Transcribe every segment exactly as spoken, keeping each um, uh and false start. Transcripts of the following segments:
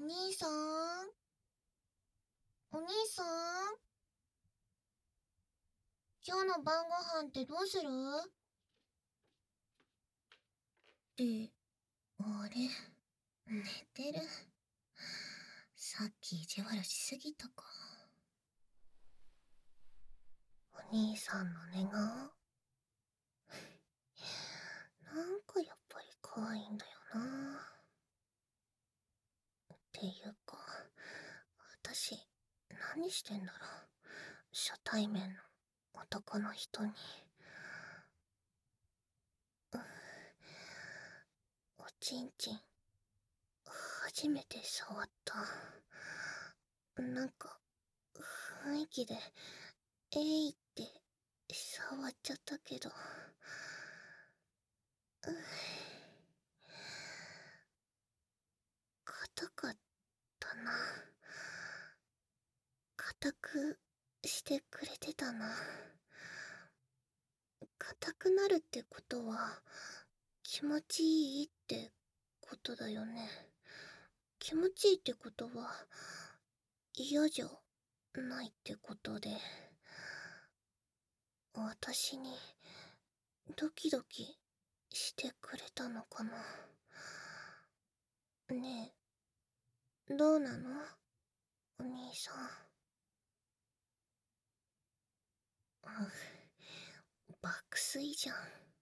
兄さんお兄さん今日の晩ご飯ってどうする？って、あれ寝てる。さっき意地悪しすぎたか。お兄さんの寝顔なんかやっぱり可愛いんだよな。っていうか、私何してんだろう。初対面の男の人に。おちんちん初めて触った。なんか雰囲気でえいって触っちゃったけど、うぅ硬かったな。硬くしてくれてたな。硬くなるってことは気持ちいいってことだよね。気持ちいいってことは嫌じゃないってことで、私にドキドキしてくれたのかな。ねえ、どうなのお兄さん。うん爆睡じゃん。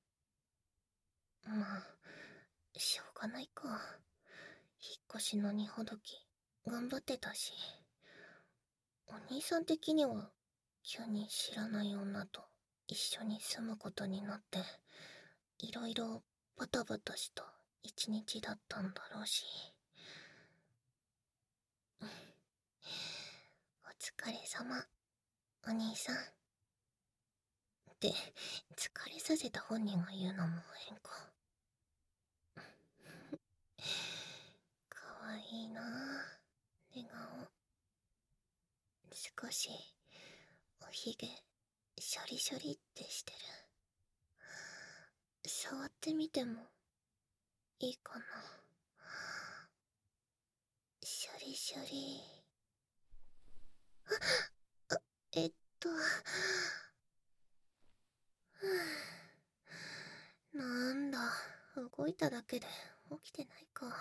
まあしょうがないか。引っ越しの荷ほどき頑張ってたし、お兄さん的には急に知らない女と一緒に住むことになって、いろいろバタバタした一日だったんだろうし。お疲れ様お兄さんって疲れさせた本人が言うのも変か。かわいいなあ寝顔。少しおひげシャリシャリってしてる。触ってみてもいいかな。シャリシャリ。あ、えっとなんだ、動いただけで起きてないか。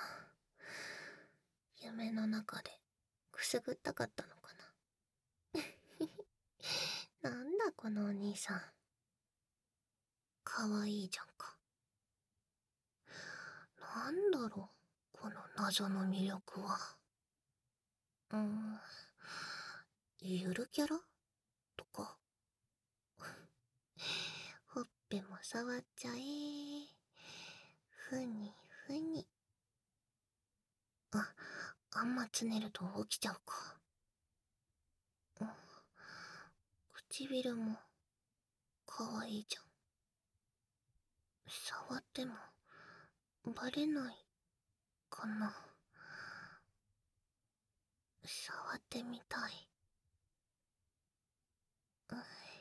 夢の中でくすぐったかったのかな。なんだこのお兄さん、かわいいじゃんか。なんだろうこの謎の魅力は。うーんゆるキャラとか。ほっぺも触っちゃえ。ふにふに。あ、あんまつねると起きちゃうか。うん唇もかわいいじゃん。触ってもバレないかな。触ってみたい。うん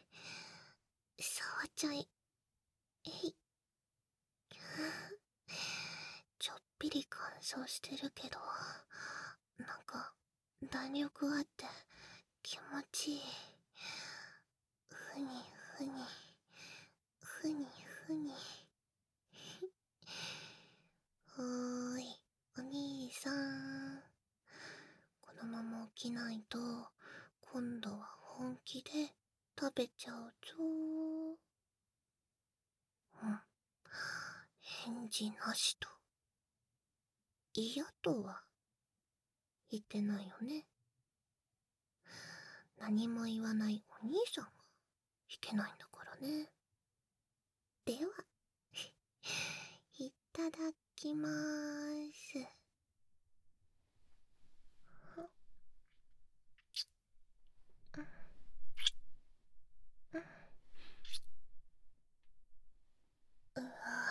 触っちゃい。えい。ちょっぴり乾燥してるけど、なんか弾力あって気持ちいい。ふにふにふにふに。おーいお兄さん、このまま起きないと今度は本気で食べちゃうぞ。うん返事なしと嫌とは言ってないよね。何も言わないお兄さんがいけないんだからね。では、いただきまーす。うわ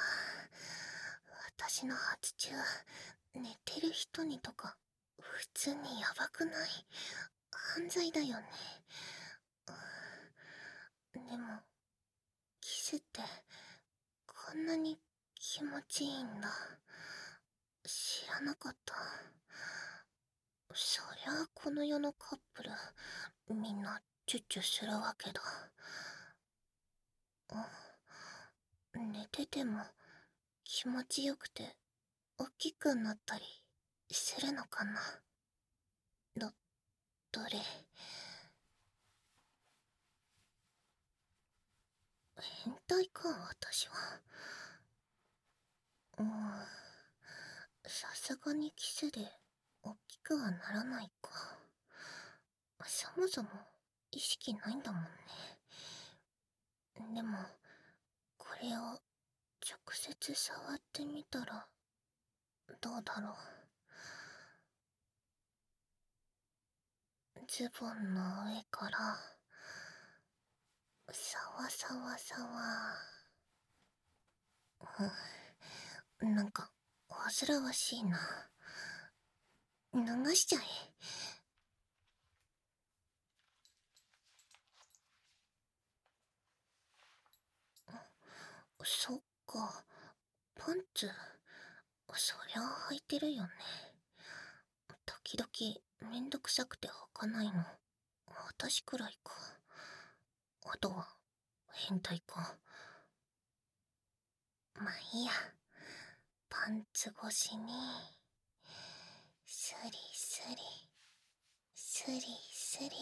私の発注、寝てる人にとか普通にヤバくない？犯罪だよね。でもキスってこんなに気持ちいいんだ。知らなかった。 そりゃあこの世のカップル、みんなチュッチュするわけだ。うん、寝てても気持ちよくて大きくなったりするのかな。ど、どれ。変態か、私は。うん、さすがにキスで大きくはならないか。そもそも意識ないんだもんね。でも、これを直接触ってみたらどうだろう。ズボンの上からさわさわさわ。うん、なんか煩わしいな。流しちゃえ。そっか、パンツ、そりゃ履いてるよね。時々めんどくさくて履かないの私くらいか。あとは変態か。まあいいや。パンツ越しにスリスリスリスリ。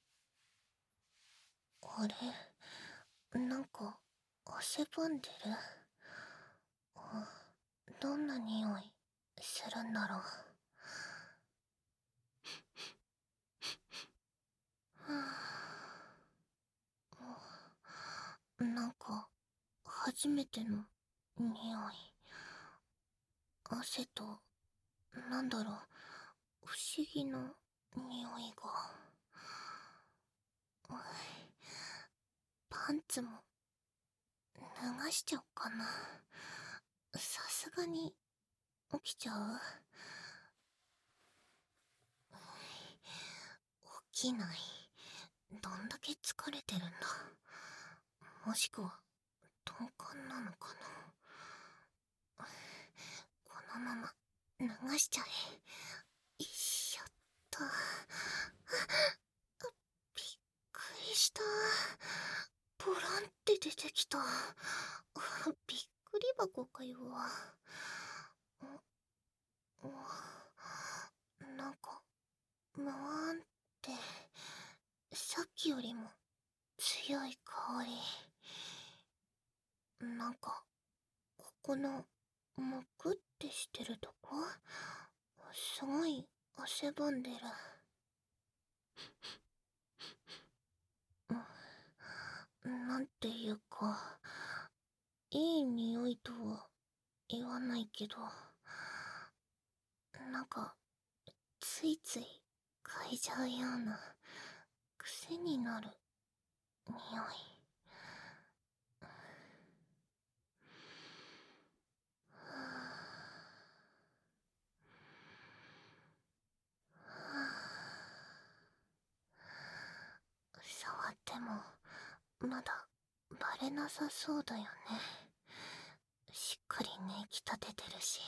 あれ、なんか汗ばんでる。あ、どんな匂いするんだろう。なんか初めての匂い。汗と、なんだろう、不思議な匂いが。パンツも脱がしちゃおうかな。さすがに起きちゃう。起きない。どんだけ疲れてるんだ。もしくは鈍感なのかな。このまま流しちゃえ。よいしょっと。びっくりした。ポランって出てきた。びっくり箱かよ。なんかむわーんってさっきよりも強い香り。なんかここのむくってしてるとこすごい汗ばんでる。なんていうかいい匂いとは言わないけど、なんかついつい嗅いじゃうような癖になる匂い。触ってもまだバレなさそうだよね。しっかりね液立ててるし。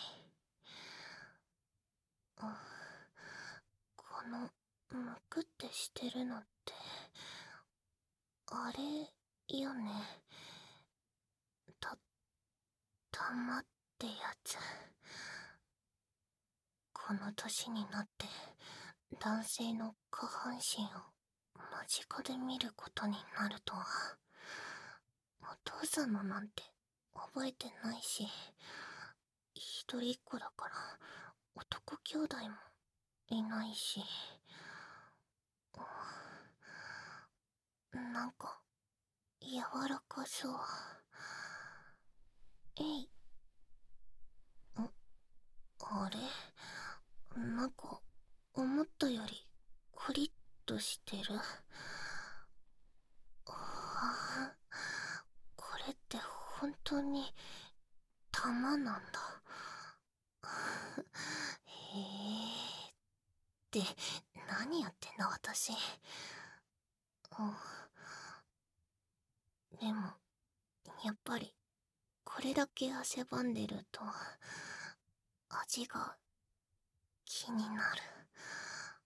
うん、このむくってしてるのってあれよね。たたまってやつ。この年になって男性の下半身を間近で見ることになるとは。お父さんのなんて覚えてないし、一人っ子だから男兄弟もいないし。なんか柔らかそう。えい。ん、あれ、なんか思ったよりクリッとしてる。あ、これって本当に玉なんだ。へえ。って何やってんだ私。でもやっぱりこれだけ汗ばんでると味が気になる。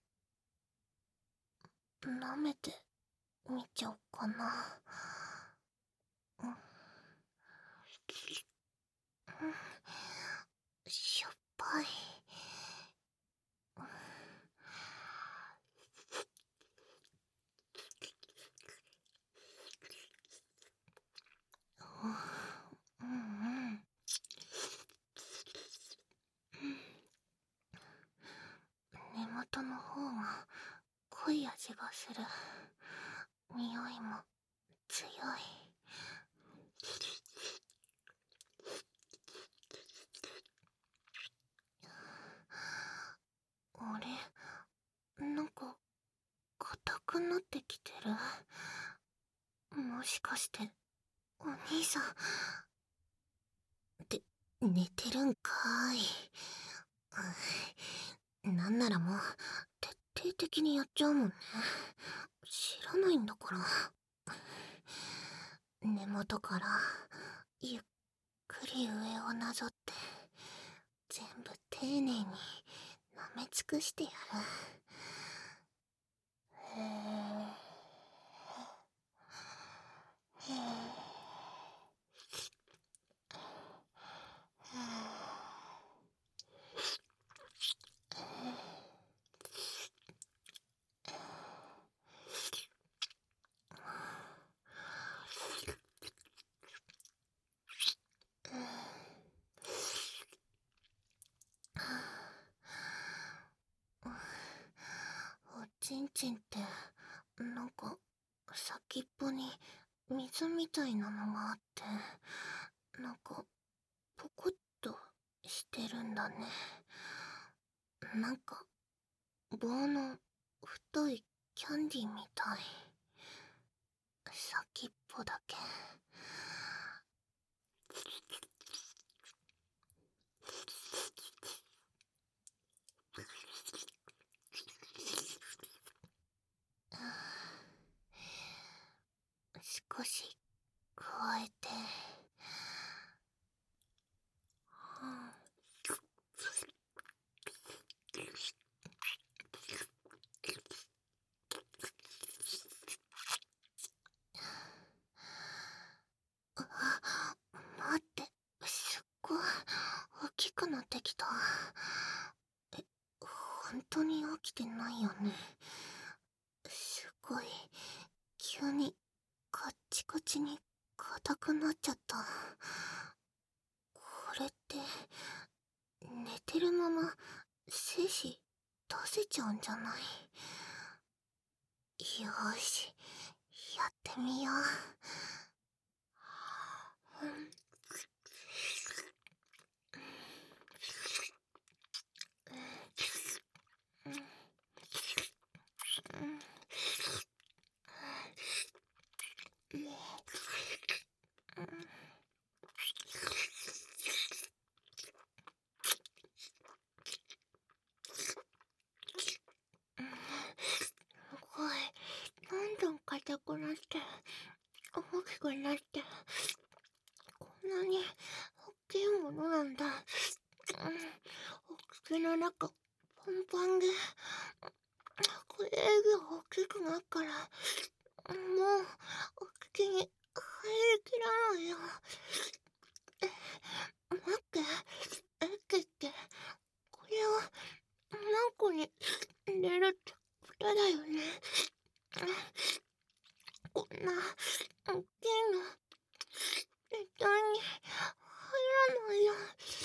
舐めてみちゃおうかな。うん、うん、しょっぱい。うんうん。根元の方が濃い味がする。匂いも強い。あれ、なんか硬くなってきてる。もしかしてお兄さんって寝てるんかーい。うん、なんならもう徹底的にやっちゃうもんね。知らないんだから。根元からゆっくり上をなぞって全部丁寧に舐め尽くしてやる。へえ。へえ。おちんちんってなんか先っぽに水みたいなのがあって、なんかポコッとしてるんだね。なんか棒の太いキャンディーみたい。先っぽだけ。少し加えて、うん、あ、待って、すっごい大きくなってきた。え、本当に起きてないよね。すごい急にカッチカチに硬くなっちゃった。これって寝てるまま精子出せちゃうんじゃない？よーし、やってみよう。うん、うん、うん、うん、すごい、どんどん硬くなって、大きくなって、こんなに大きいものなんだ。うん、お口の中、パンパンで、これ以上大きくなっから、もう、お口に入りきらないよ。え、待って、えってって、これを何個に入れるってことだよね。こんな大きいの絶対に入らないよ。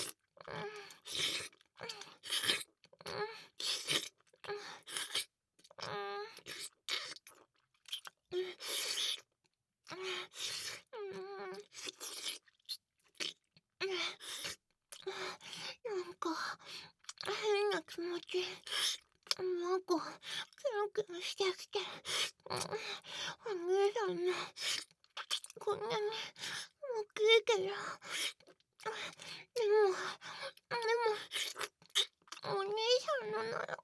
なんか変な気持ち。なんかキュンキュンしてきて。お兄さんのこんなに大きいけど、でも、でも、お兄さんのなら、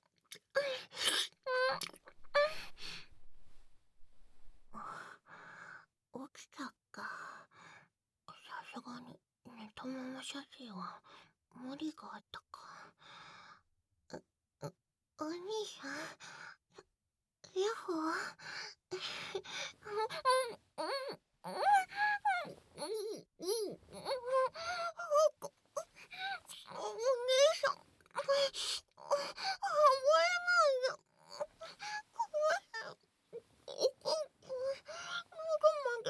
起きたか。さすがに寝たまま写真は無理があったか。う、う、お兄さん、やっほー。お姉さん、甘えないよ。ここ、喉まで。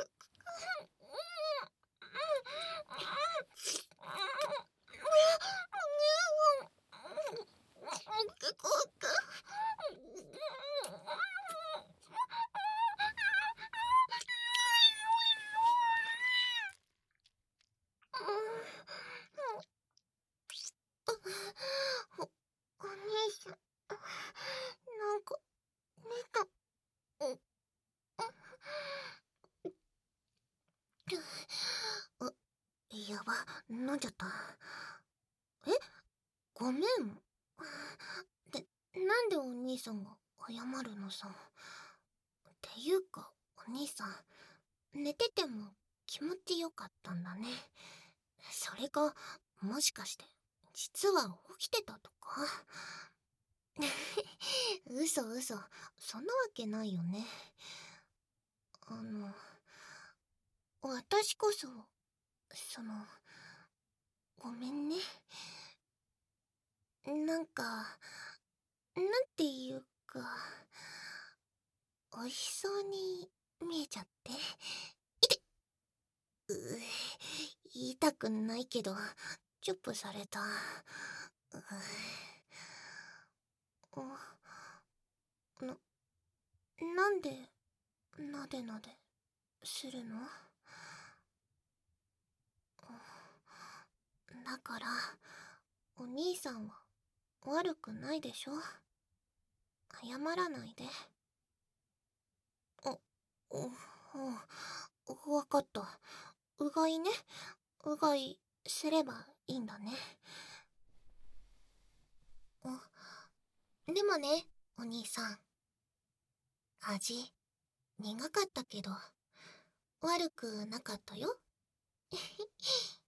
お、お兄さん、なんか、寝た。う、う、やば、飲んじゃった。え、ごめん。で、なんでお兄さんが謝るのさ。っていうか、お兄さん、寝てても気持ちよかったんだね。それか、もしかして、実は起きてたとか。嘘嘘、そんなわけないよね。あの、私こそ、その、ごめんね。なんか、なんていうか、美味しそうに見えちゃって。いてうぅ、痛くないけど、チョップされた。うぅ、な、なんで、なでなでするの？だから、お兄さんは悪くないでしょ？謝らないで。あ、お、お、わかった。うがいね。うがいすればいいんだね。でもね、お兄さん。味、苦かったけど、悪くなかったよ。